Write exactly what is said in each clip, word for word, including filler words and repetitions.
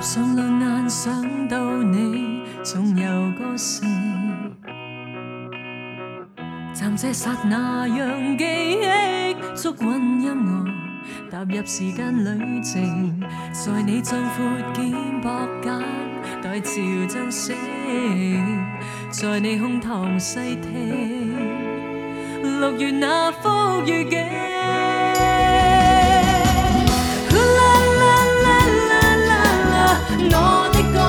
上兩眼想到你，總有個性。暫這剎那，讓記憶捉穩音樂，踏入時間旅程，在你壯闊肩膊間，待潮漲醒，在你胸膛細聽，六月那幅雨景。我的歌，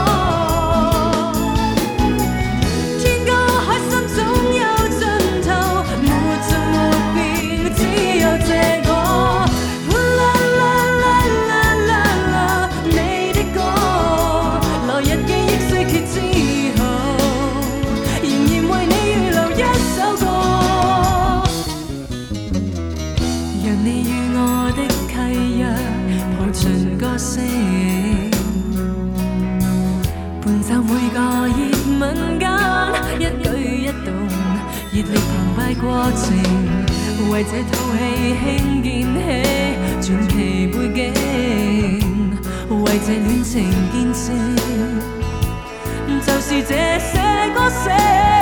天高海深總有盡頭，沒盡沒變，只有這個。啦啦啦啦啦啦，你的歌，來日記憶衰竭之後，仍然為你預留一首歌，讓你與我的契約抱盡歌聲。伴奏每個熱吻間，一舉一動，熱烈澎湃過程，為這套戲輕建起傳奇背景，為這戀情見證，就是這些歌聲。